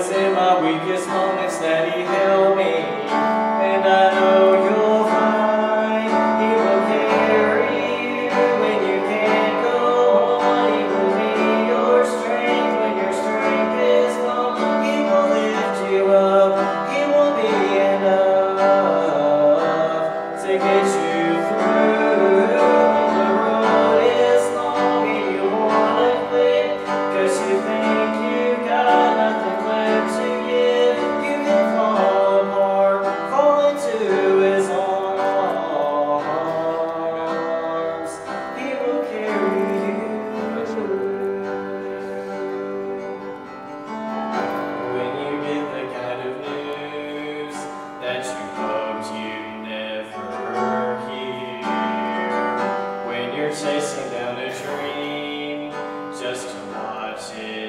was in my weakest moments that He held me, and I know you'll find He will carry you when you can't go on. He will be your strength when your strength is gone. He will lift you up. He will be enough to get you through. The road is long and you wanna quit, 'cause you think you got nothing left to give. You can fall apart, fall into His arms. He will carry you. When you get the kind of news that you hoped you'd never hear, when you're chasing down a dream just to watch it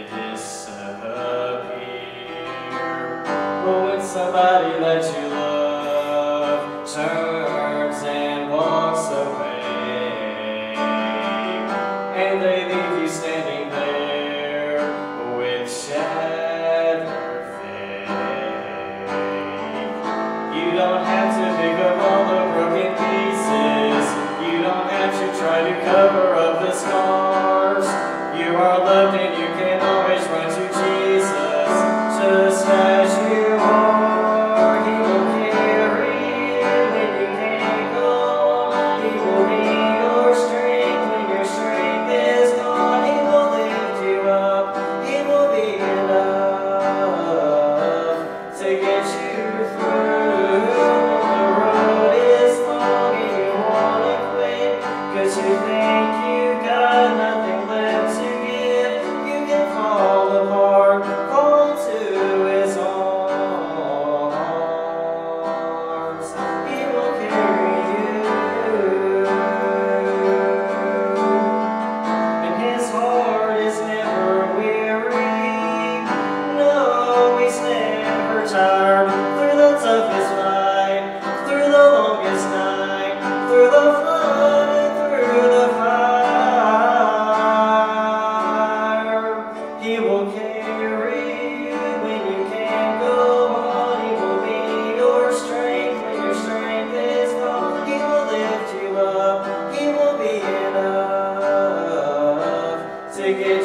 disappear, or when somebody that you love turns and walks away, and they leave you standing there with shattered faith. You don't have to pick up all the broken pieces. You don't have to try to cover up the scars. You are loved and you can always run to Jesus, just as you are. He will carry you when you can't go on. He will be your strength when your strength is gone. He will lift you up. He will be enough to get you through. The road is long and you wanna quit, 'cause you think you got nothing left to give. You can fall apart, fall into His arms. He will carry you. And His heart is never weary. No, He's never tired. Through the toughest fight, through the longest night, through the flood and through the fire, He will carry you when you can't go on. He will be your strength when your strength is gone. He will lift you up. He will be enough to get